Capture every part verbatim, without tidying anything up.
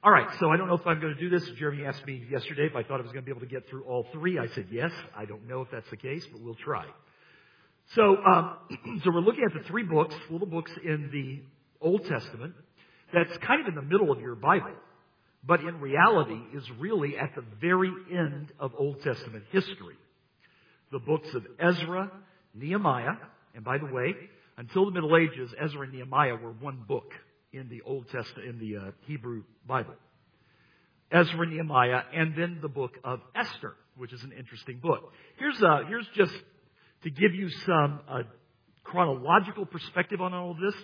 All right, so I don't know if I'm going to do this. Jeremy asked me yesterday if I thought I was going to be able to get through all three. I said yes. I don't know if that's the case, but we'll try. So, um, so we're looking at the three books, little books in the Old Testament, that's kind of in the middle of your Bible, but in reality is really at the very end of Old Testament history. The books of Ezra, Nehemiah, and by the way, until the Middle Ages, Ezra and Nehemiah were one book in the Old Testament, in the uh, Hebrew Bible. Ezra and Nehemiah, and then the book of Esther, which is an interesting book. Here's uh, here's just to give you some uh, chronological perspective on all of this.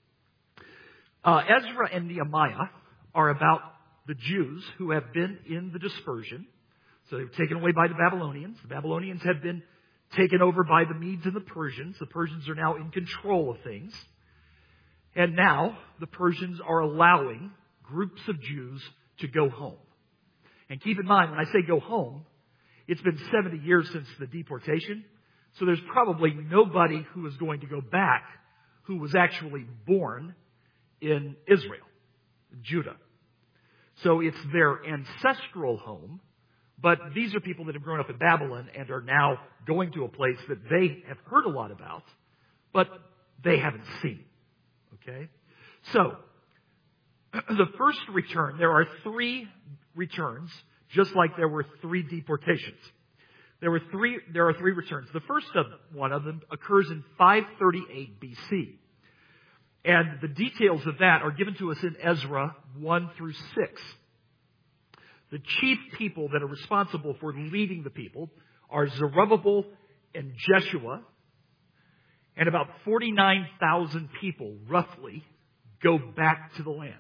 Uh, Ezra and Nehemiah are about the Jews who have been in the dispersion. So they were taken away by the Babylonians. The Babylonians have been taken over by the Medes and the Persians. The Persians are now in control of things. And now the Persians are allowing groups of Jews to go home. And keep in mind, when I say go home, it's been seventy years since the deportation. So there's probably nobody who is going to go back who was actually born in Israel, Judah. So it's their ancestral home, but these are people that have grown up in Babylon and are now going to a place that they have heard a lot about, but they haven't seen. Okay? So, the first return, there are three returns, just like there were three deportations. There were three, there are three returns. The first of one of them occurs in five thirty-eight B C. And the details of that are given to us in Ezra one through six. The chief people that are responsible for leading the people are Zerubbabel and Jeshua. And about forty-nine thousand people, roughly, go back to the land.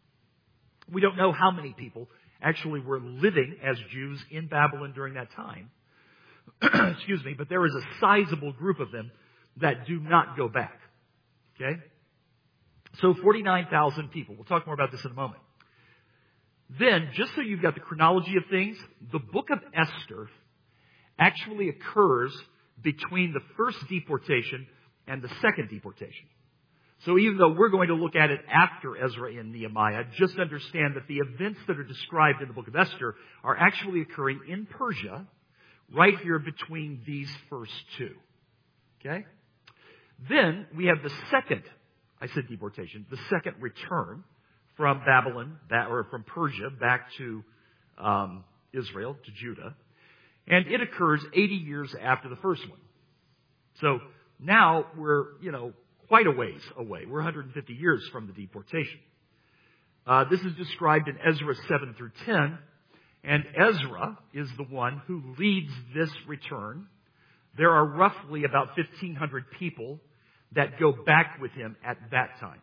We don't know how many people actually were living as Jews in Babylon during that time. Excuse me, but there is a sizable group of them that do not go back. Okay? So forty-nine thousand people. We'll talk more about this in a moment. Then, just so you've got the chronology of things, the book of Esther actually occurs between the first deportation and the second deportation. So even though we're going to look at it after Ezra and Nehemiah, just understand that the events that are described in the book of Esther are actually occurring in Persia, right here between these first two. Okay? Then we have the second, I said deportation, the second return from Babylon, or from Persia back to um, Israel, to Judah. And it occurs eighty years after the first one. So now we're, you know, quite a ways away. We're one hundred fifty years from the deportation. Uh, this is described in Ezra seven through ten. And Ezra is the one who leads this return. There are roughly about fifteen hundred people that go back with him at that time.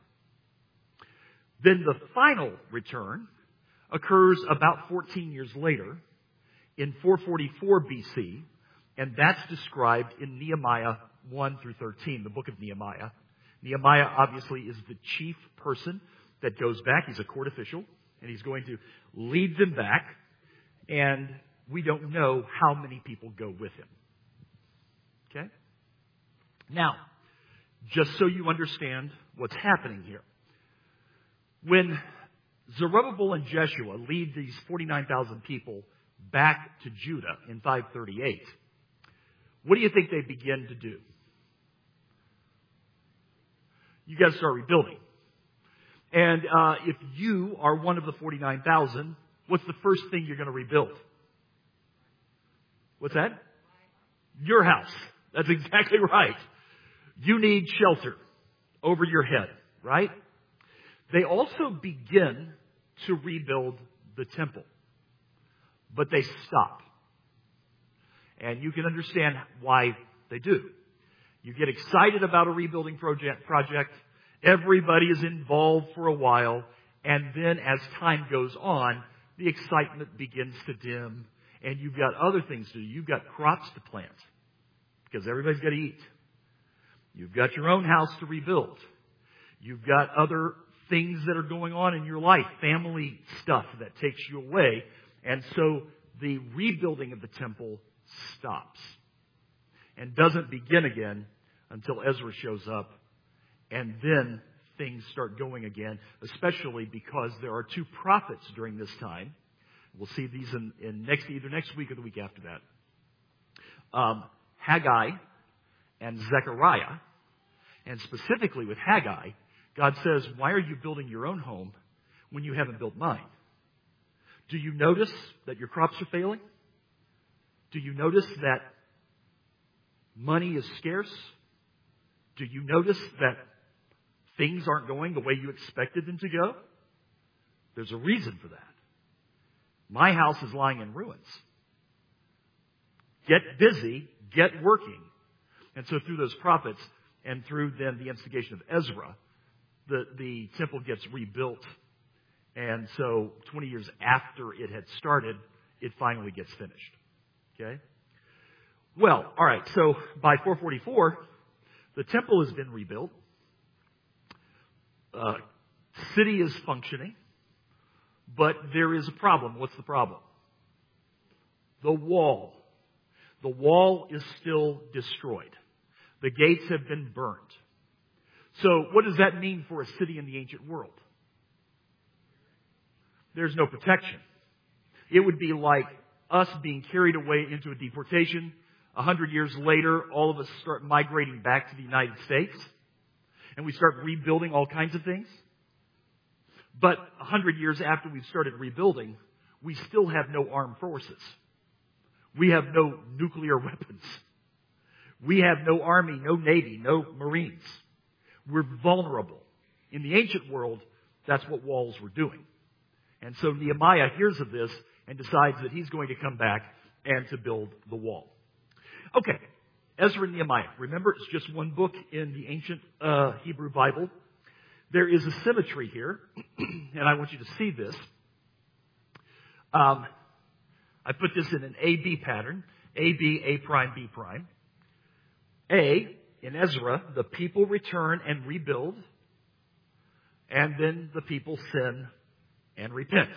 Then the final return occurs about fourteen years later in four forty-four B C, and that's described in Nehemiah one through thirteen, the book of Nehemiah. Nehemiah obviously is the chief person that goes back. He's a court official, and he's going to lead them back, and we don't know how many people go with him. Okay? Now, just so you understand what's happening here. When Zerubbabel and Jeshua lead these forty-nine thousand people back to Judah in five thirty-eight, what do you think they begin to do? You got to start rebuilding. And uh, if you are one of the forty-nine thousand, what's the first thing you're going to rebuild? What's that? Your house. That's exactly right. You need shelter over your head, right? They also begin to rebuild the temple, but they stop. And you can understand why they do. You get excited about a rebuilding project, project. Everybody is involved for a while. And then as time goes on, the excitement begins to dim. And you've got other things to do. You've got crops to plant because everybody's got to eat. You've got your own house to rebuild. You've got other things that are going on in your life, family stuff that takes you away. And so the rebuilding of the temple stops and doesn't begin again until Ezra shows up. And then things start going again, especially because there are two prophets during this time. We'll see these in, in next, either next week or the week after that. Um, Haggai and Zechariah. And specifically with Haggai, God says, why are you building your own home when you haven't built mine? Do you notice that your crops are failing? Do you notice that money is scarce? Do you notice that things aren't going the way you expected them to go? There's a reason for that. My house is lying in ruins. Get busy, get working. And so through those prophets and through then the instigation of Ezra, the, the temple gets rebuilt. And so twenty years after it had started, it finally gets finished. Okay? Well, all right, so by four forty-four, the temple has been rebuilt. Uh, city is functioning. But there is a problem. What's the problem? The wall. The wall is still destroyed. The gates have been burned. So what does that mean for a city in the ancient world? There's no protection. It would be like us being carried away into a deportation. A hundred years later, all of us start migrating back to the United States. And we start rebuilding all kinds of things. But a hundred years after we've started rebuilding, we still have no armed forces. We have no nuclear weapons. We have no army, no navy, no marines. We're vulnerable. In the ancient world, that's what walls were doing. And so Nehemiah hears of this and decides that he's going to come back and to build the wall. Okay, Ezra and Nehemiah. Remember, it's just one book in the ancient uh, Hebrew Bible. There is a symmetry here, and I want you to see this. Um, I put this in an A B pattern. A, B, A prime, B prime. A, in Ezra, the people return and rebuild, and then the people sin and repent.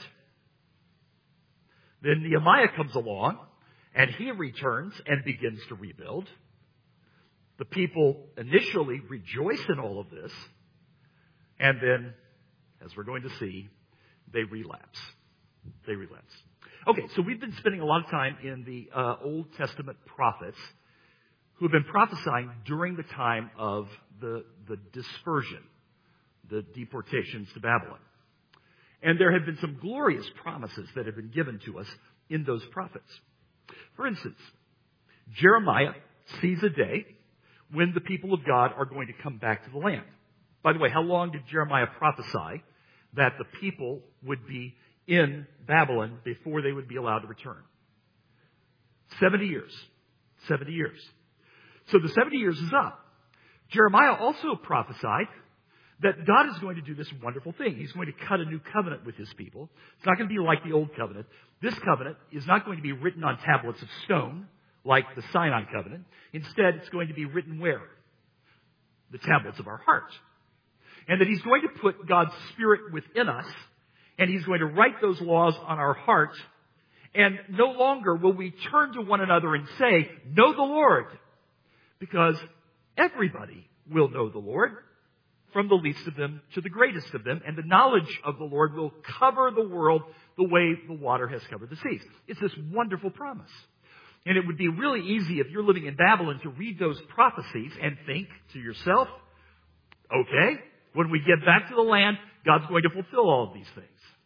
Then Nehemiah comes along, and he returns and begins to rebuild. The people initially rejoice in all of this, and then, as we're going to see, they relapse. They relapse. Okay, so we've been spending a lot of time in the uh, Old Testament prophets who have been prophesying during the time of the, the dispersion, the deportations to Babylon. And there have been some glorious promises that have been given to us in those prophets. For instance, Jeremiah sees a day when the people of God are going to come back to the land. By the way, how long did Jeremiah prophesy that the people would be in Babylon before they would be allowed to return? Seventy years. Seventy years. So the seventy years is up. Jeremiah also prophesied that God is going to do this wonderful thing. He's going to cut a new covenant with his people. It's not going to be like the old covenant. This covenant is not going to be written on tablets of stone like the Sinai covenant. Instead, it's going to be written where? The tablets of our heart. And that he's going to put God's Spirit within us, and he's going to write those laws on our heart. And no longer will we turn to one another and say, know the Lord, because everybody will know the Lord, from the least of them to the greatest of them, and the knowledge of the Lord will cover the world the way the water has covered the seas. It's this wonderful promise. And it would be really easy if you're living in Babylon to read those prophecies and think to yourself, okay, when we get back to the land, God's going to fulfill all of these things.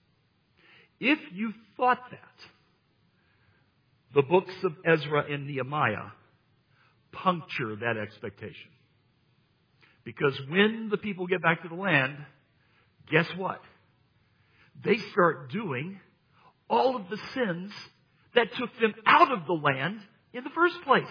If you thought that, the books of Ezra and Nehemiah puncture that expectation. Because when the people get back to the land, guess what? They start doing all of the sins that took them out of the land in the first place.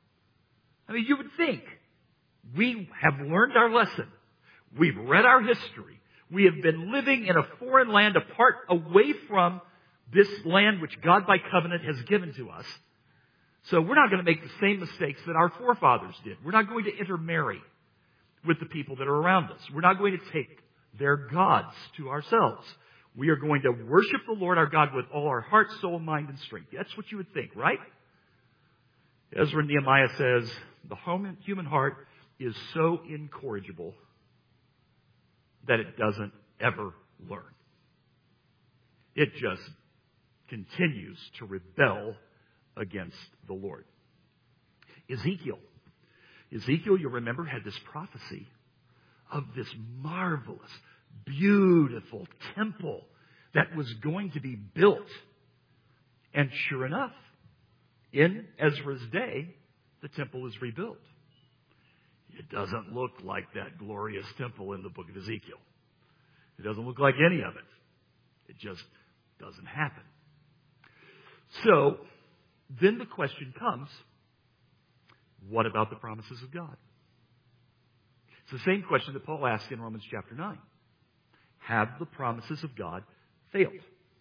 I mean, you would think, we have learned our lesson. We've read our history. We have been living in a foreign land apart, away from this land which God by covenant has given to us. So we're not going to make the same mistakes that our forefathers did. We're not going to intermarry with the people that are around us. We're not going to take their gods to ourselves. We are going to worship the Lord our God with all our heart, soul, mind, and strength. That's what you would think, right? Ezra and Nehemiah says, the human heart is so incorrigible. that it doesn't ever learn. It just continues to rebel against the Lord. Ezekiel. Ezekiel, you remember, had this prophecy of this marvelous, beautiful temple that was going to be built. And sure enough, in Ezra's day, the temple is rebuilt. It doesn't look like that glorious temple in the book of Ezekiel. It doesn't look like any of it. It just doesn't happen. So, then the question comes, what about the promises of God? It's the same question that Paul asked in Romans chapter nine. Have the promises of God failed?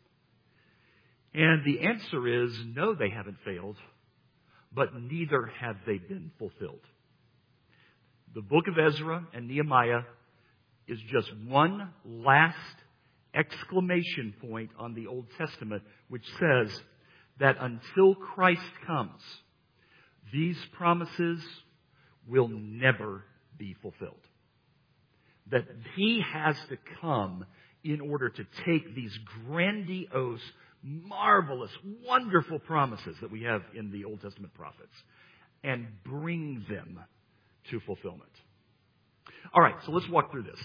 And the answer is, no, they haven't failed, but neither have they been fulfilled. The book of Ezra and Nehemiah is just one last exclamation point on the Old Testament, which says that until Christ comes, these promises will never be fulfilled. That He has to come in order to take these grandiose, marvelous, wonderful promises that we have in the Old Testament prophets and bring them to fulfillment. All right, so let's walk through this.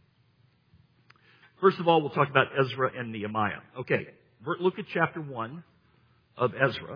First of all, we'll talk about Ezra and Nehemiah. Okay, look at chapter one of Ezra.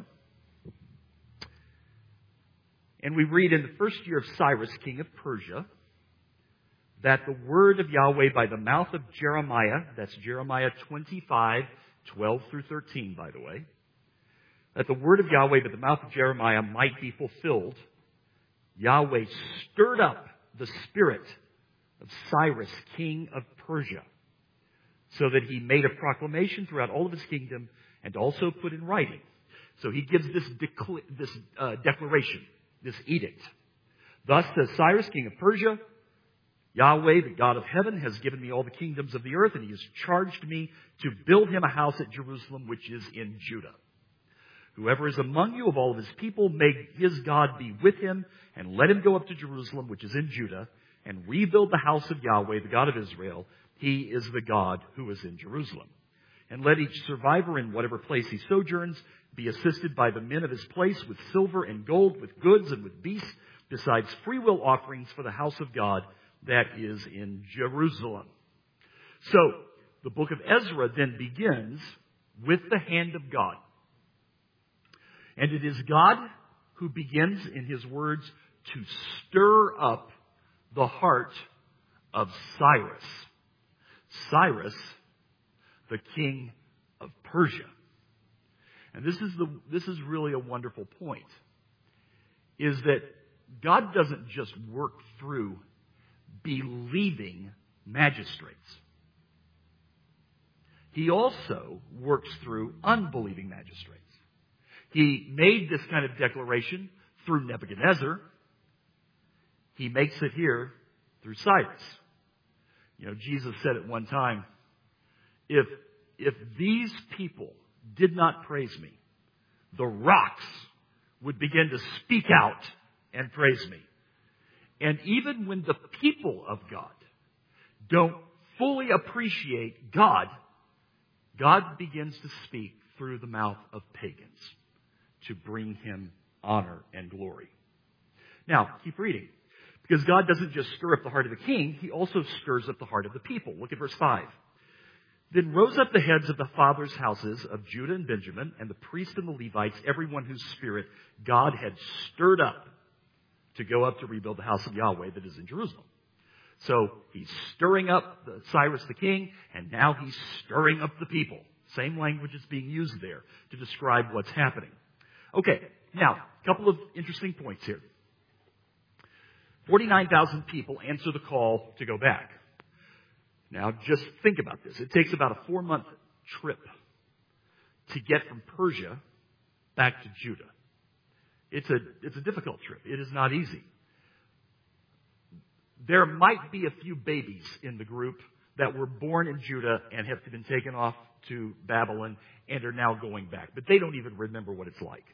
And we read in the first year of Cyrus, king of Persia, that the word of Yahweh by the mouth of Jeremiah, that's Jeremiah twenty-five, twelve through thirteen, by the way, that the word of Yahweh by the mouth of Jeremiah might be fulfilled. Yahweh stirred up the spirit of Cyrus, king of Persia, so that he made a proclamation throughout all of his kingdom and also put in writing. So he gives this, decla- this uh, declaration, this edict. Thus says Cyrus, king of Persia, Yahweh, the God of heaven, has given me all the kingdoms of the earth, and He has charged me to build Him a house at Jerusalem, which is in Judah. Whoever is among you of all of His people, may his God be with him, and let him go up to Jerusalem, which is in Judah, and rebuild the house of Yahweh, the God of Israel. He is the God who is in Jerusalem. And let each survivor in whatever place he sojourns be assisted by the men of his place with silver and gold, with goods and with beasts, besides freewill offerings for the house of God that is in Jerusalem. So, the book of Ezra then begins with the hand of God. And it is God who begins, in His words, to stir up the heart of Cyrus. Cyrus, the king of Persia. And this is the this is really a wonderful point, is that God doesn't just work through believing magistrates. He also works through unbelieving magistrates. He made this kind of declaration through Nebuchadnezzar. He makes it here through Cyrus. You know, Jesus said at one time, if, if these people did not praise me, the rocks would begin to speak out and praise me. And even when the people of God don't fully appreciate God, God begins to speak through the mouth of pagans to bring Him honor and glory. Now, keep reading. Because God doesn't just stir up the heart of the king, He also stirs up the heart of the people. Look at verse five. Then rose up the heads of the fathers' houses of Judah and Benjamin, and the priests and the Levites, everyone whose spirit God had stirred up to go up to rebuild the house of Yahweh that is in Jerusalem. So He's stirring up the Cyrus the king, and now He's stirring up the people. Same language is being used there to describe what's happening. Okay, now, a couple of interesting points here. forty-nine thousand people answer the call to go back. Now, just think about this. It takes about a four-month trip to get from Persia back to Judah. It's a, it's a difficult trip. It is not easy. There might be a few babies in the group that were born in Judah and have been taken off to Babylon and are now going back. But they don't even remember what it's like.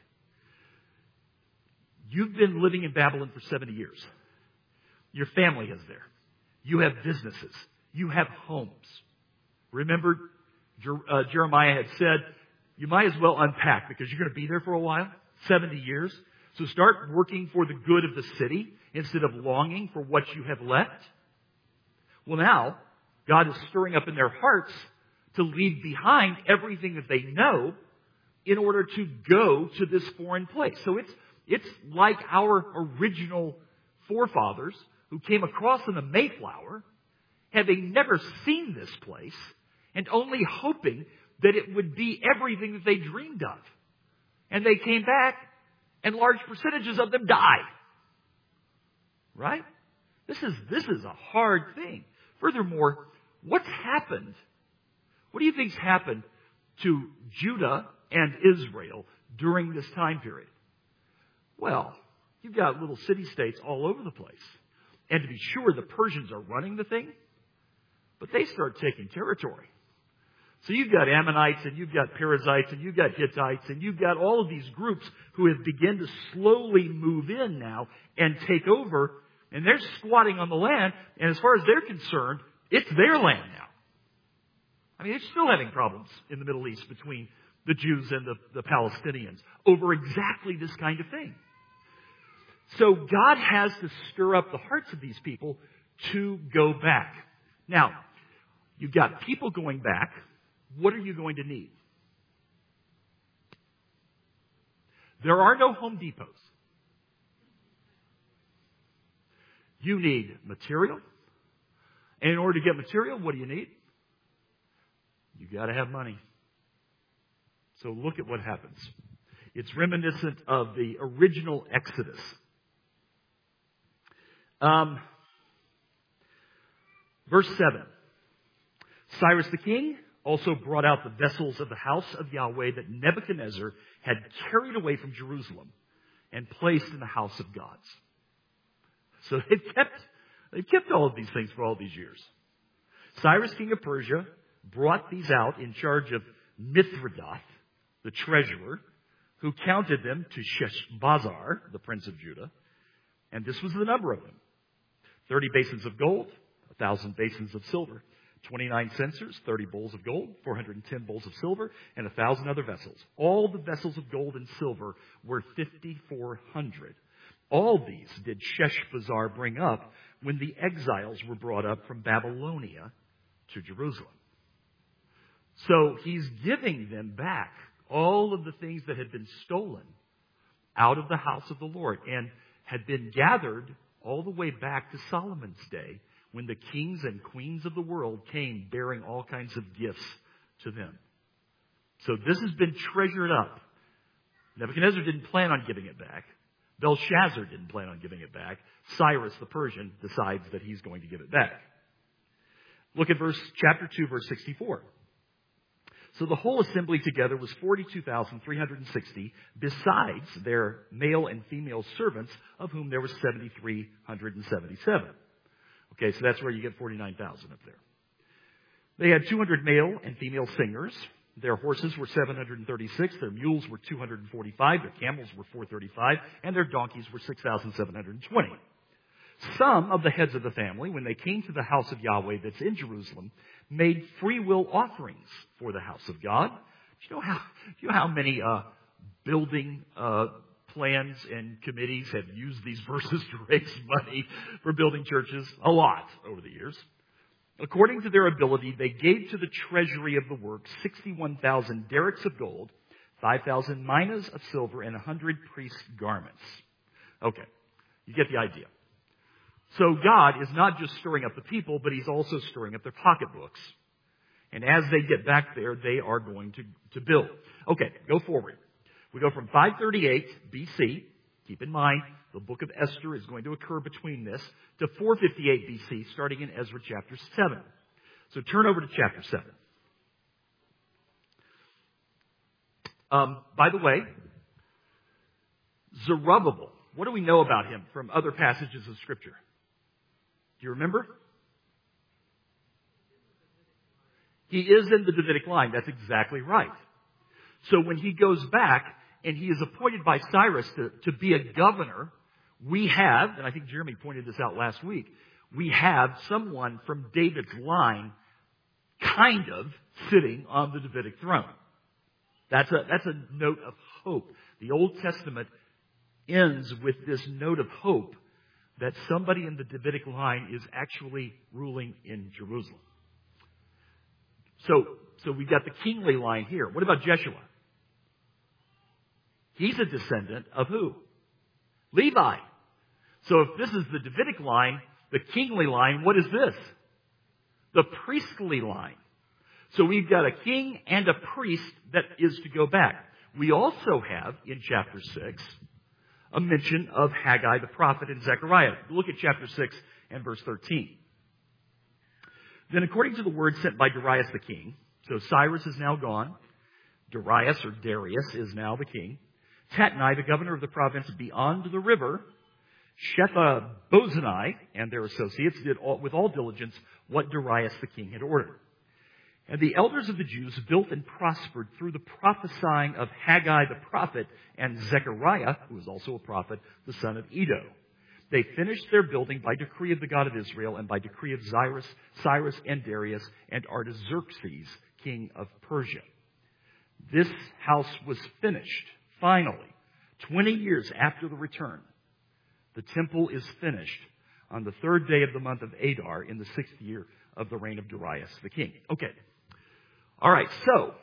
You've been living in Babylon for seventy years. Your family is there. You have businesses. you have homes. Remember, Jer- uh, Jeremiah had said, you might as well unpack because you're going to be there for a while, seventy years. So start working for the good of the city instead of longing for what you have left. Well, now, God is stirring up in their hearts to leave behind everything that they know in order to go to this foreign place. So it's, it's like our original forefathers who came across in the Mayflower, having never seen this place, and only hoping that it would be everything that they dreamed of. And they came back, and large percentages of them died. Right? This is, this is a hard thing. Furthermore, what's happened? What do you think's happened to Judah and Israel during this time period? Well, you've got little city-states all over the place. And to be sure, the Persians are running the thing, but they start taking territory. So you've got Ammonites, and you've got Perizzites, and you've got Hittites, and you've got all of these groups who have begun to slowly move in now and take over, and they're squatting on the land, and as far as they're concerned, it's their land now. I mean, they're still having problems in the Middle East between the Jews and the, the Palestinians over exactly this kind of thing. So God has to stir up the hearts of these people to go back. Now, you've got people going back. What are you going to need? There are no Home Depots. You need material. And in order to get material, what do you need? You got to have money. So look at what happens. It's reminiscent of the original Exodus. Um, verse seven. Cyrus the king also brought out the vessels of the house of Yahweh that Nebuchadnezzar had carried away from Jerusalem and placed in the house of gods. So they've kept, they've kept all of these things for all these years. Cyrus, king of Persia, brought these out in charge of Mithridath, the treasurer, who counted them to Sheshbazzar, the prince of Judah. And this was the number of them. Thirty basins of gold, a thousand basins of silver, twenty-nine censers, thirty bowls of gold, four hundred ten bowls of silver, and a thousand other vessels. All the vessels of gold and silver were fifty-four hundred. All these did Sheshbazzar bring up when the exiles were brought up from Babylonia to Jerusalem. So he's giving them back all of the things that had been stolen out of the house of the Lord and had been gathered all the way back to Solomon's day when the kings and queens of the world came bearing all kinds of gifts to them. So this has been treasured up. Nebuchadnezzar didn't plan on giving it back. Belshazzar didn't plan on giving it back. Cyrus the Persian decides that he's going to give it back. Look at verse chapter two, verse sixty-four. So the whole assembly together was forty-two thousand three hundred sixty, besides their male and female servants, of whom there were seven thousand three hundred seventy-seven. Okay, so that's where you get forty-nine thousand up there. They had two hundred male and female singers. Their horses were seven hundred thirty-six. Their mules were two hundred forty-five. Their camels were four hundred thirty-five. And their donkeys were six thousand seven hundred twenty. Some of the heads of the family, when they came to the house of Yahweh that's in Jerusalem, made free will offerings for the house of God. Do you know how, do you know how many uh, building uh, plans and committees have used these verses to raise money for building churches? A lot over the years. According to their ability, they gave to the treasury of the work sixty-one thousand derricks of gold, five thousand minas of silver, and one hundred priest garments. Okay, you get the idea. So God is not just stirring up the people, but He's also stirring up their pocketbooks. And as they get back there, they are going to, to build. Okay, go forward. We go from five thirty-eight B C. Keep in mind, the book of Esther is going to occur between this, to four fifty-eight B C, starting in Ezra chapter seven. So turn over to chapter seven. Um, by the way, Zerubbabel, what do we know about him from other passages of Scripture? Do you remember? He is in the Davidic line. That's exactly right. So when he goes back and he is appointed by Cyrus to, to be a governor, we have, and I think Jeremy pointed this out last week, we have someone from David's line kind of sitting on the Davidic throne. That's a, that's a note of hope. The Old Testament ends with this note of hope that somebody in the Davidic line is actually ruling in Jerusalem. So, so we've got the kingly line here. What about Jeshua? He's a descendant of who? Levi. So if this is the Davidic line, the kingly line, what is this? The priestly line. So we've got a king and a priest that is to go back. We also have, in chapter six, a mention of Haggai the prophet and Zechariah. Look at chapter six and verse thirteen. Then according to the word sent by Darius the king, so Cyrus is now gone, Darius or Darius is now the king, Tatnai, the governor of the province beyond the river, Shetha-Bozenai and their associates did all, with all diligence what Darius the king had ordered. And the elders of the Jews built and prospered through the prophesying of Haggai the prophet and Zechariah, who was also a prophet, the son of Iddo. They finished their building by decree of the God of Israel and by decree of Cyrus, Cyrus and Darius and Artaxerxes, king of Persia. This house was finished, finally, twenty years after the return. The temple is finished on the third day of the month of Adar in the sixth year of the reign of Darius the king. Okay. All right, so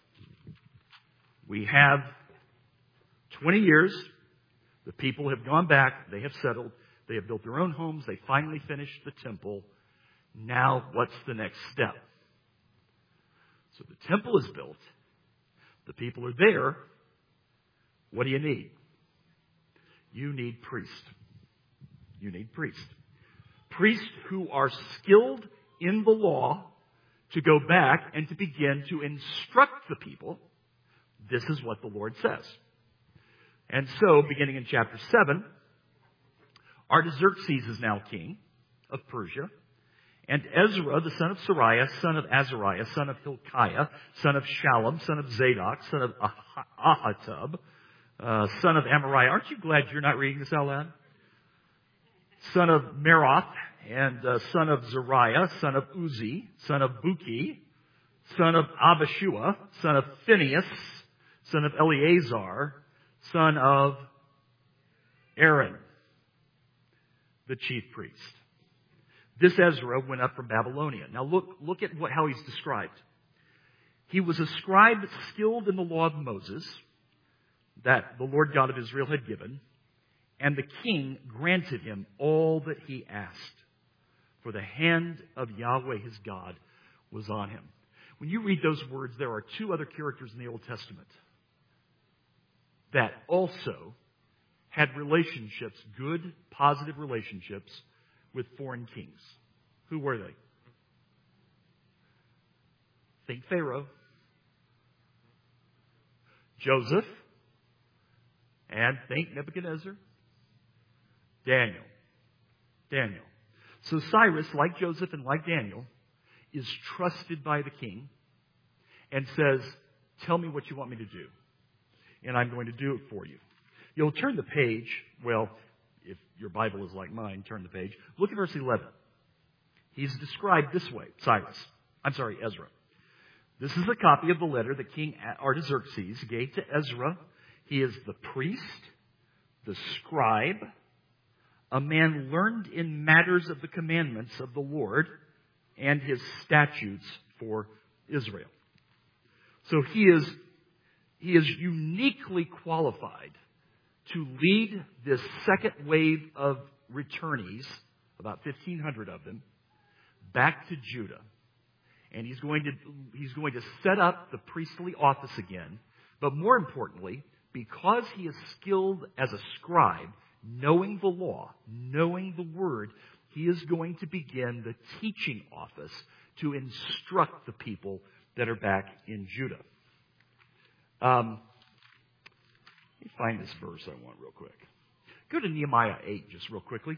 we have twenty years. The people have gone back. They have settled. They have built their own homes. They finally finished the temple. Now, what's the next step? So the temple is built. The people are there. What do you need? You need priests. You need priests. Priests who are skilled in the law to go back and to begin to instruct the people. This is what the Lord says. And so, beginning in chapter seven, Artaxerxes is now king of Persia. And Ezra, the son of Sariah, son of Azariah, son of Hilkiah, son of Shallum, son of Zadok, son of Ah- Ahitub, uh, son of Amariah. Aren't you glad you're not reading this out loud? Son of Meroth, and uh, son of Zariah, son of Uzi, son of Buki, son of Abishua, son of Phinehas, son of Eleazar, son of Aaron, the chief priest. This Ezra went up from Babylonia. Now look, look at what, how he's described. He was a scribe skilled in the law of Moses that the Lord God of Israel had given, and the king granted him all that he asked, for the hand of Yahweh his God was on him. When you read those words, there are two other characters in the Old Testament that also had relationships, good, positive relationships with foreign kings. Who were they? Think Pharaoh, Joseph, and think Nebuchadnezzar, Daniel. Daniel. So Cyrus, like Joseph and like Daniel, is trusted by the king and says, tell me what you want me to do, and I'm going to do it for you. You'll turn the page. Well, if your Bible is like mine, turn the page. Look at verse eleven. He's described this way, Cyrus. I'm sorry, Ezra. This is a copy of the letter that King Artaxerxes gave to Ezra. He is the priest, the scribe, a man learned in matters of the commandments of the Lord and his statutes for Israel. So he is, he is uniquely qualified to lead this second wave of returnees, about fifteen hundred of them, back to Judah. And he's going to, he's going to set up the priestly office again. But more importantly, because he is skilled as a scribe, knowing the law, knowing the word, he is going to begin the teaching office to instruct the people that are back in Judah. Um, let me find this verse I want real quick. Go to Nehemiah eight just real quickly.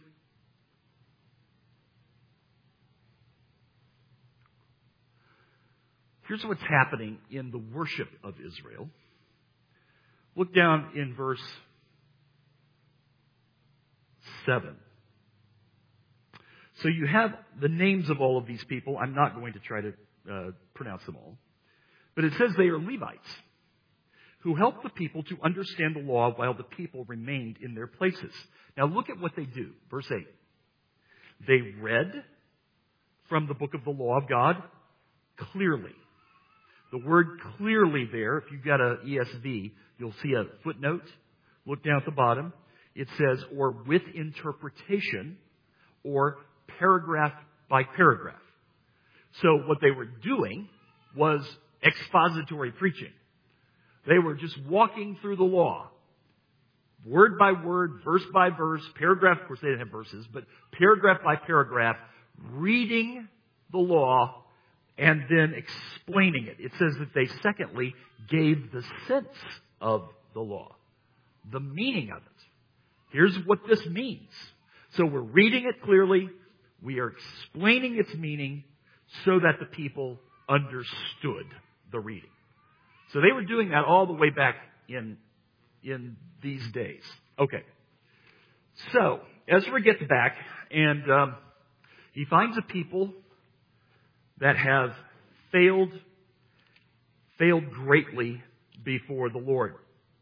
Here's what's happening in the worship of Israel. Look down in verse seven. So you have the names of all of these people. I'm not going to try to uh, pronounce them all. But it says they are Levites who helped the people to understand the law while the people remained in their places. Now look at what they do. Verse eight. They read from the book of the law of God clearly. The word clearly there, if you've got an E S V, you'll see a footnote. Look down at the bottom. It says, or with interpretation, or paragraph by paragraph. So what they were doing was expository preaching. They were just walking through the law, word by word, verse by verse, paragraph. Of course, they didn't have verses, but paragraph by paragraph, reading the law and then explaining it. It says that they, secondly, gave the sense of the law, the meaning of it. Here's what this means. So we're reading it clearly. We are explaining its meaning so that the people understood the reading. So they were doing that all the way back in, in these days. Okay. So Ezra gets back and um, he finds a people that have failed, failed greatly before the Lord.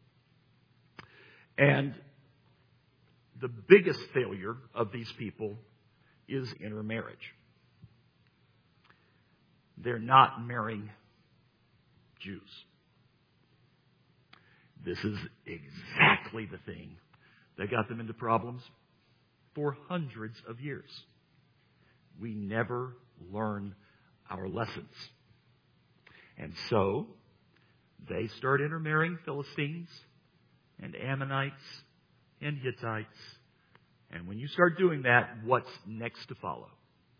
And the biggest failure of these people is intermarriage. They're not marrying Jews. This is exactly the thing that got them into problems for hundreds of years. We never learn our lessons. And so, they start intermarrying Philistines and Ammonites and Hittites. And when you start doing that, what's next to follow?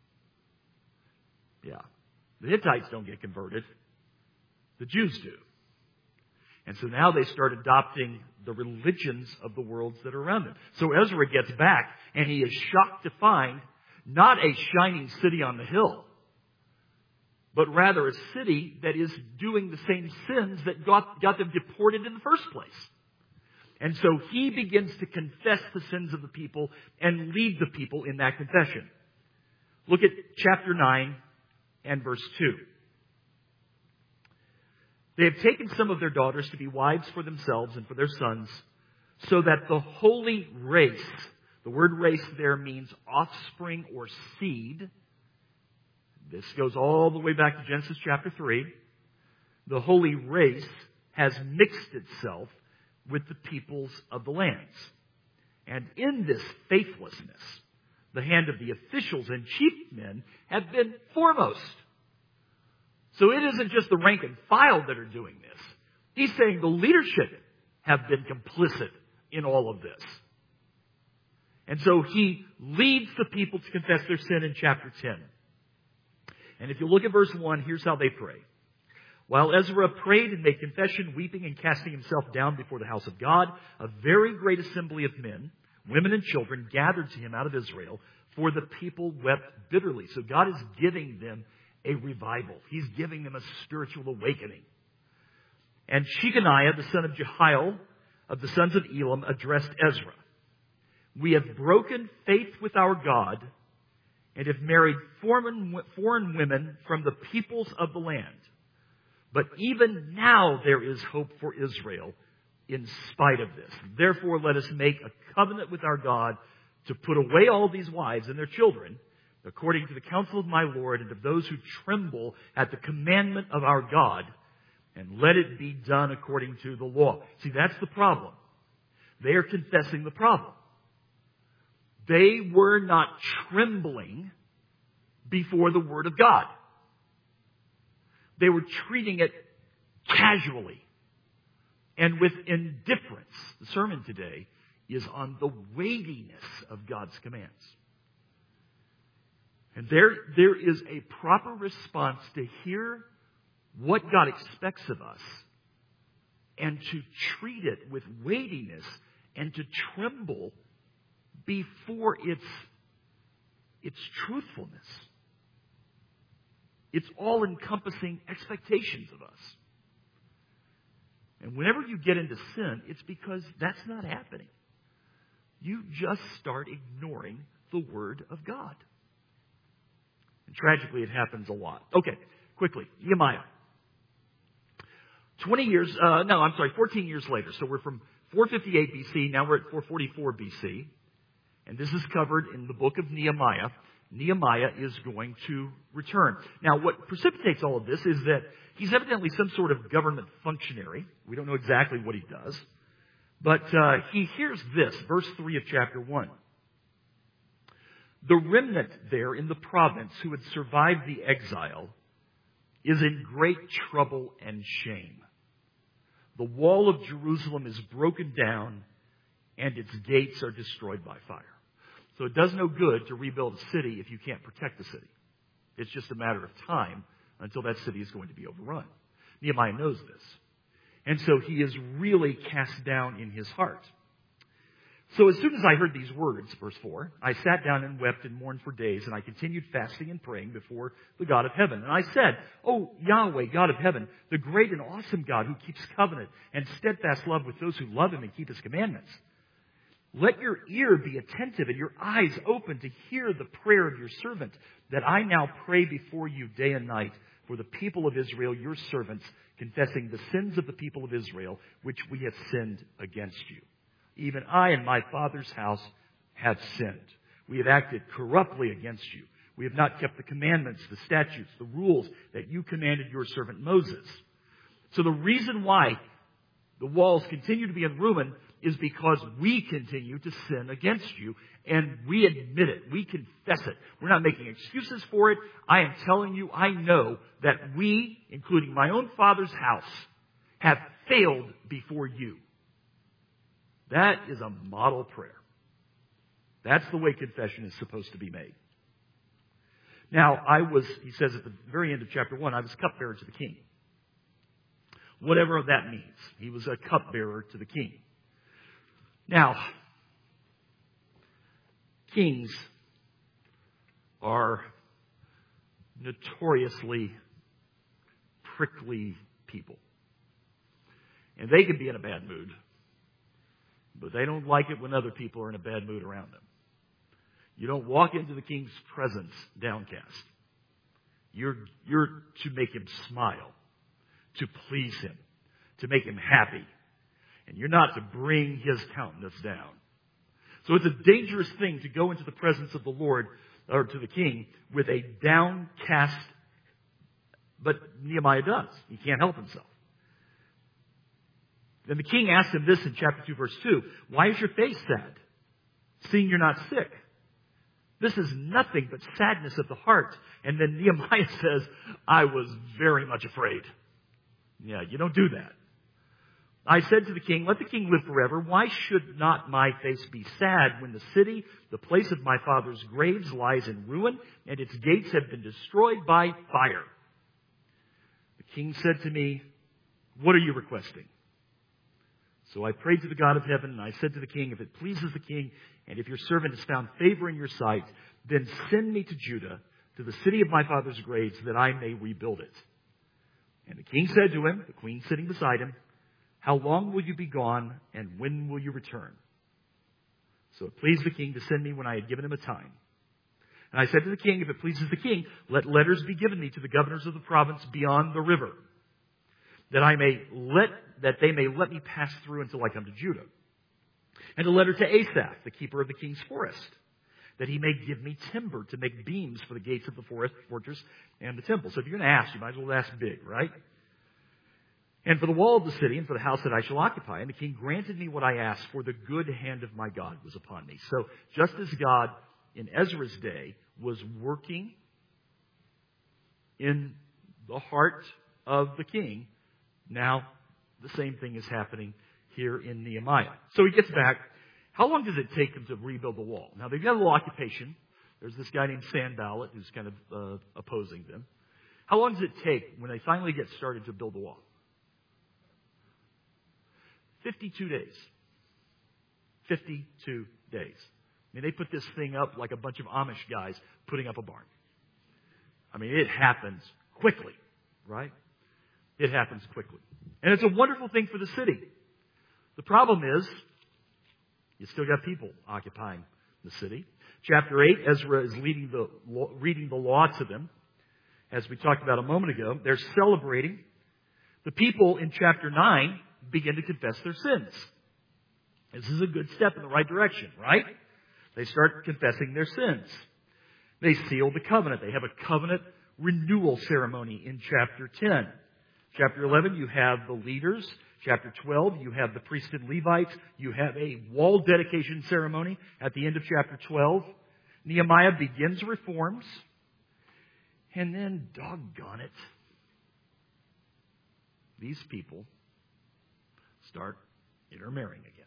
Yeah. The Hittites don't get converted. The Jews do. And so now they start adopting the religions of the worlds that are around them. So Ezra gets back and he is shocked to find not a shining city on the hill, but rather a city that is doing the same sins that got, got them deported in the first place. And so he begins to confess the sins of the people and lead the people in that confession. Look at chapter nine and verse two. They have taken some of their daughters to be wives for themselves and for their sons, so that the holy race, the word race there means offspring or seed. This goes all the way back to Genesis chapter three. The holy race has mixed itself with the peoples of the lands. And in this faithlessness, the hand of the officials and chief men have been foremost. So it isn't just the rank and file that are doing this. He's saying the leadership have been complicit in all of this. And so he leads the people to confess their sin in chapter ten. And if you look at verse one, here's how they pray. While Ezra prayed and made confession, weeping and casting himself down before the house of God, a very great assembly of men, women and children gathered to him out of Israel, for the people wept bitterly. So God is giving them a revival. He's giving them a spiritual awakening. And Shechaniah, the son of Jehiel, of the sons of Elam, addressed Ezra. We have broken faith with our God and have married foreign, foreign women from the peoples of the land. But even now there is hope for Israel in spite of this. Therefore, let us make a covenant with our God to put away all these wives and their children, according to the counsel of my Lord and of those who tremble at the commandment of our God, and let it be done according to the law. See, that's the problem. They are confessing the problem. They were not trembling before the Word of God. They were treating it casually and with indifference. The sermon today is on the weightiness of God's commands. And there, there is a proper response to hear what God expects of us and to treat it with weightiness and to tremble before its, its truthfulness. It's all-encompassing expectations of us. And whenever you get into sin, it's because that's not happening. You just start ignoring the Word of God. And tragically, it happens a lot. Okay, quickly. Nehemiah. twenty years, uh, no, I'm sorry, fourteen years later. So we're from four fifty-eight B C, now we're at four forty-four B C. And this is covered in the book of Nehemiah. Nehemiah is going to return. Now, what precipitates all of this is that he's evidently some sort of government functionary. We don't know exactly what he does. But uh, he hears this, verse three of chapter one. The remnant there in the province who had survived the exile is in great trouble and shame. The wall of Jerusalem is broken down and its gates are destroyed by fire. So it does no good to rebuild a city if you can't protect the city. It's just a matter of time until that city is going to be overrun. Nehemiah knows this. And so he is really cast down in his heart. So as soon as I heard these words, verse four, I sat down and wept and mourned for days, and I continued fasting and praying before the God of heaven. And I said, "O Yahweh, God of heaven, the great and awesome God who keeps covenant and steadfast love with those who love him and keep his commandments. Let your ear be attentive and your eyes open to hear the prayer of your servant, that I now pray before you day and night for the people of Israel, your servants, confessing the sins of the people of Israel, which we have sinned against you. Even I and my father's house have sinned. We have acted corruptly against you. We have not kept the commandments, the statutes, the rules that you commanded your servant Moses." So the reason why the walls continue to be in ruin is because we continue to sin against you, and we admit it. We confess it. We're not making excuses for it. I am telling you, I know that we, including my own father's house, have failed before you. That is a model prayer. That's the way confession is supposed to be made. Now, I was, he says at the very end of chapter one, I was cupbearer to the king. Whatever that means. He was a cupbearer to the king. Now, kings are notoriously prickly people. And they can be in a bad mood, but they don't like it when other people are in a bad mood around them. You don't walk into the king's presence downcast. You're, you're to make him smile, to please him, to make him happy. And you're not to bring his countenance down. So it's a dangerous thing to go into the presence of the Lord, or to the king, with a downcast, but Nehemiah does. He can't help himself. Then the king asked him this in chapter two, verse two. "Why is your face sad, seeing you're not sick? This is nothing but sadness of the heart." And then Nehemiah says, "I was very much afraid." Yeah, you don't do that. "I said to the king, let the king live forever. Why should not my face be sad when the city, the place of my father's graves, lies in ruin, and its gates have been destroyed by fire?" The king said to me, "What are you requesting?" So I prayed to the God of heaven, and I said to the king, "If it pleases the king, and if your servant has found favor in your sight, then send me to Judah, to the city of my father's graves, that I may rebuild it." And the king said to him, the queen sitting beside him, "How long will you be gone, and when will you return?" So it pleased the king to send me when I had given him a time. And I said to the king, "If it pleases the king, let letters be given me to the governors of the province beyond the river, that I may let that they may let me pass through until I come to Judah. And a letter to Asaph, the keeper of the king's forest, that he may give me timber to make beams for the gates of the forest, fortress and the temple." So if you're going to ask, you might as well ask big, right? "And for the wall of the city and for the house that I shall occupy." And the king granted me what I asked, for the good hand of my God was upon me. So just as God in Ezra's day was working in the heart of the king, now the same thing is happening here in Nehemiah. So he gets back. How long does it take them to rebuild the wall? Now they've got a little occupation. There's this guy named Sanballat who's kind of uh, opposing them. How long does it take when they finally get started to build the wall? fifty-two days. fifty-two days. I mean, they put this thing up like a bunch of Amish guys putting up a barn. I mean, it happens quickly, right? It happens quickly. And it's a wonderful thing for the city. The problem is, you still got people occupying the city. Chapter eight, Ezra is leading the, reading the law to them. As we talked about a moment ago, they're celebrating. The people in chapter nine begin to confess their sins. This is a good step in the right direction, right? They start confessing their sins. They seal the covenant. They have a covenant renewal ceremony in chapter ten. Chapter eleven, you have the leaders. Chapter twelve, you have the priests and Levites. You have a wall dedication ceremony at the end of chapter twelve. Nehemiah begins reforms. And then, doggone it, these people start intermarrying again.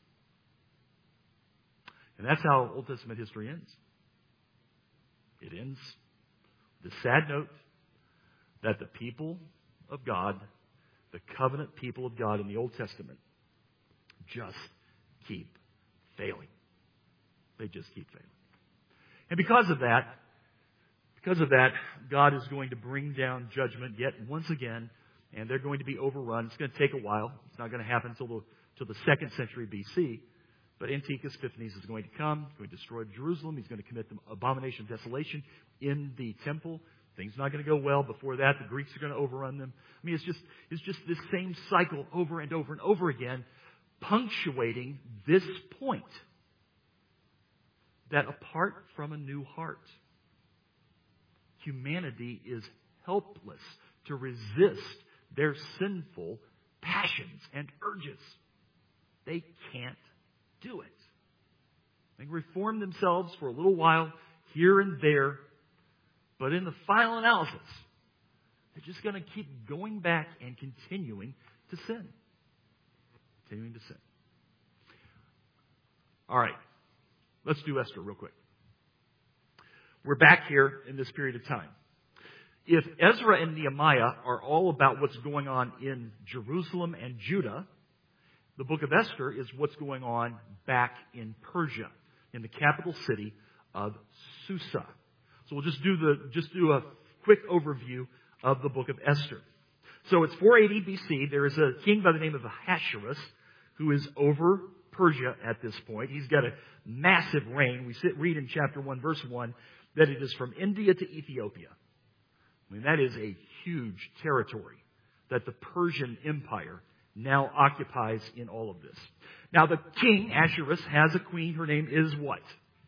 And that's how Old Testament history ends. It ends with the sad note that the people of God, the covenant people of God in the Old Testament, just keep failing. They just keep failing. And because of that, because of that, God is going to bring down judgment yet once again, and they're going to be overrun. It's going to take a while. It's not going to happen until the, till the second century B C. But Antiochus Epiphanes is going to come. He's going to destroy Jerusalem. He's going to commit the abomination of desolation in the temple. Things not going to go well. Before that, the Greeks are going to overrun them. I mean, it's just it's just this same cycle over and over and over again, punctuating this point that apart from a new heart, humanity is helpless to resist their sinful passions and urges. They can't do it. They can reform themselves for a little while here and there, but in the final analysis, they're just going to keep going back and continuing to sin. Continuing to sin. All right. Let's do Esther real quick. We're back here in this period of time. If Ezra and Nehemiah are all about what's going on in Jerusalem and Judah, the book of Esther is what's going on back in Persia, in the capital city of Susa. So we'll just do the just do a quick overview of the book of Esther. So it's four eighty B C. There is a king by the name of Ahasuerus who is over Persia at this point. He's got a massive reign. We sit, read in chapter one, verse one, that it is from India to Ethiopia. I mean, that is a huge territory that the Persian Empire now occupies in all of this. Now, the king, Ahasuerus, has a queen. Her name is what?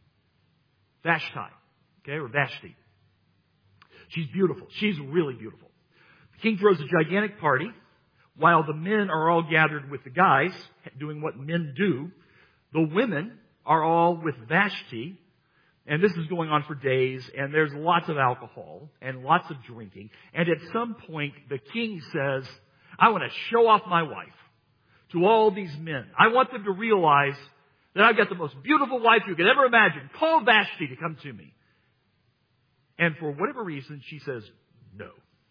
Vashti. Okay, or Vashti. She's beautiful. She's really beautiful. The king throws a gigantic party. While the men are all gathered with the guys, doing what men do, the women are all with Vashti. And this is going on for days, and there's lots of alcohol and lots of drinking. And at some point, the king says, I want to show off my wife to all these men. I want them to realize that I've got the most beautiful wife you could ever imagine. Call Vashti to come to me. And for whatever reason, she says, no.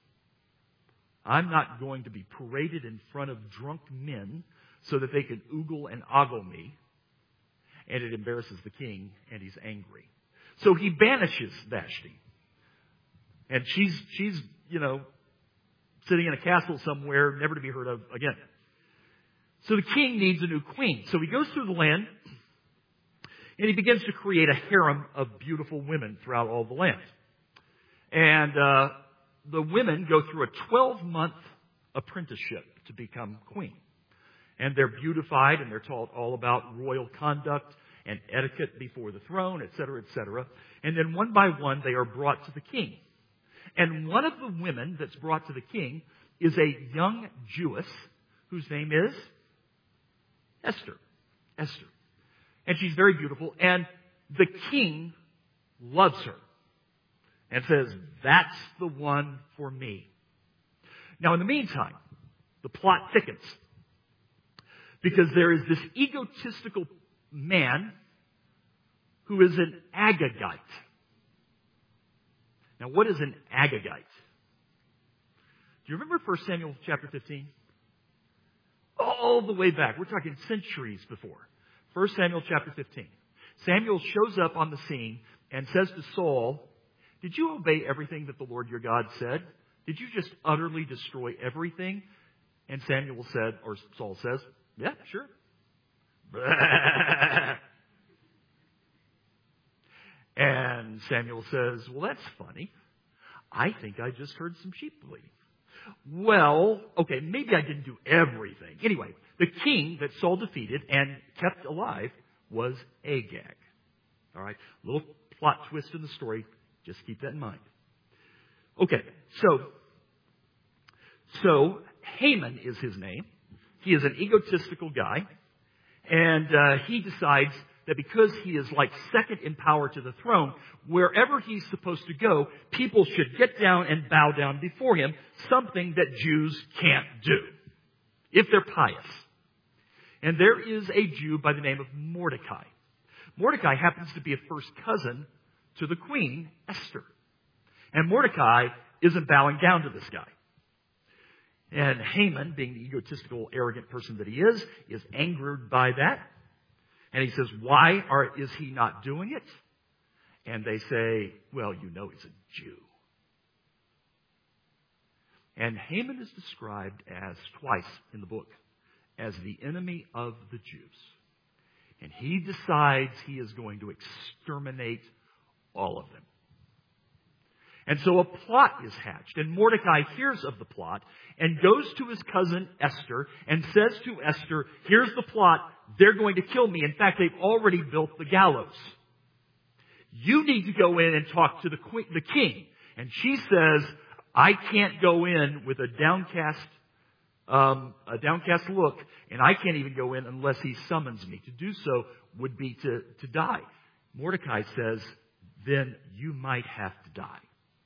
I'm not going to be paraded in front of drunk men so that they can oogle and ogle me. And it embarrasses the king, and he's angry. So he banishes Vashti. And she's, she's, you know, sitting in a castle somewhere, never to be heard of again. So the king needs a new queen. So he goes through the land, and he begins to create a harem of beautiful women throughout all the land. And uh, the women go through a twelve-month apprenticeship to become queen. And they're beautified, and they're taught all about royal conduct and etiquette before the throne, et cetera, et cetera. And then one by one, they are brought to the king. And one of the women that's brought to the king is a young Jewess whose name is Esther. Esther. And she's very beautiful. And the king loves her and says, that's the one for me. Now, in the meantime, the plot thickens because there is this egotistical man who is an Agagite. Now, what is an Agagite? Do you remember First Samuel chapter fifteen? All the way back. We're talking centuries before. First Samuel chapter fifteen. Samuel shows up on the scene and says to Saul, did you obey everything that the Lord your God said? Did you just utterly destroy everything? And Samuel said, or Saul says, yeah, sure. And Samuel says, well, that's funny. I think I just heard some sheep bleating. Well, okay, maybe I didn't do everything. Anyway, the king that Saul defeated and kept alive was Agag. All right, little plot twist in the story. Just keep that in mind. Okay, so, so Haman is his name. He is an egotistical guy. And uh, he decides that because he is like second in power to the throne, wherever he's supposed to go, people should get down and bow down before him, something that Jews can't do if they're pious. And there is a Jew by the name of Mordecai. Mordecai happens to be a first cousin to the queen, Esther. And Mordecai isn't bowing down to this guy. And Haman, being the egotistical, arrogant person that he is, is angered by that. And he says, why are, is he not doing it? And they say, well, you know he's a Jew. And Haman is described as, twice in the book, as the enemy of the Jews. And he decides he is going to exterminate all of them. And so a plot is hatched, and Mordecai hears of the plot and goes to his cousin Esther and says to Esther, here's the plot, they're going to kill me. In fact, they've already built the gallows. You need to go in and talk to the queen, the king. And she says, I can't go in with a downcast, um, a downcast look, and I can't even go in unless he summons me. To do so would be to, to die. Mordecai says, then you might have to die.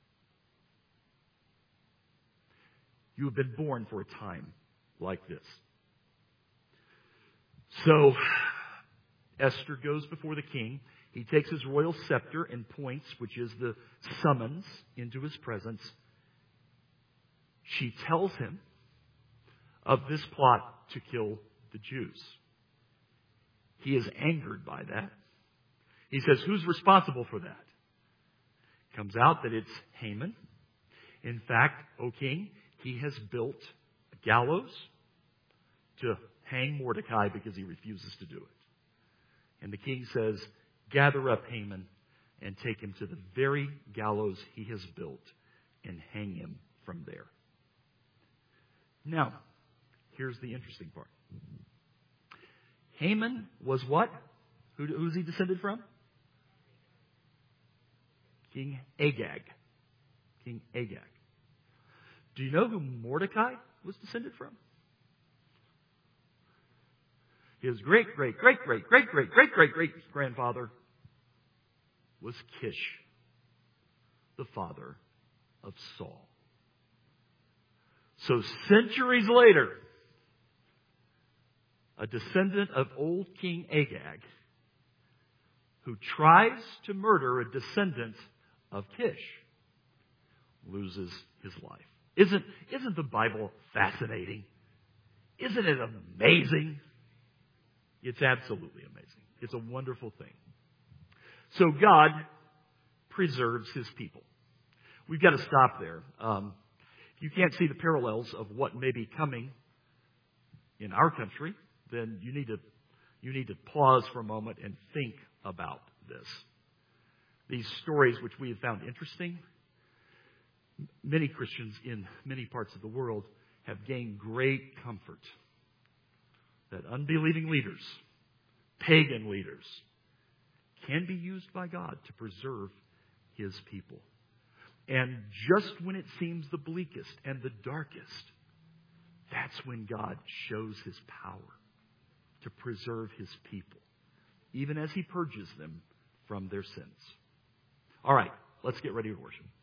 You have been born for a time like this. So, Esther goes before the king. He takes his royal scepter and points, which is the summons, into his presence. She tells him of this plot to kill the Jews. He is angered by that. He says, who's responsible for that? Comes out that it's Haman. In fact, O king, he has built a gallows to hang Mordecai because he refuses to do it. And the king says, gather up Haman and take him to the very gallows he has built and hang him from there. Now, here's the interesting part. Haman was what? Who, who's he descended from? King Agag. King Agag. Do you know who Mordecai was descended from? His great, great, great, great, great, great, great, great, great grandfather was Kish, the father of Saul. So centuries later, a descendant of old King Agag who tries to murder a descendant of Kish loses his life. Isn't, isn't the Bible fascinating? Isn't it amazing? It's absolutely amazing. It's a wonderful thing. So God preserves His people. We've got to stop there. Um, if you can't see the parallels of what may be coming in our country, then you need to you need to pause for a moment and think about this. These stories, which we have found interesting, many Christians in many parts of the world have gained great comfort that unbelieving leaders, pagan leaders, can be used by God to preserve His people. And just when it seems the bleakest and the darkest, that's when God shows His power to preserve His people, even as He purges them from their sins. All right, let's get ready to worship.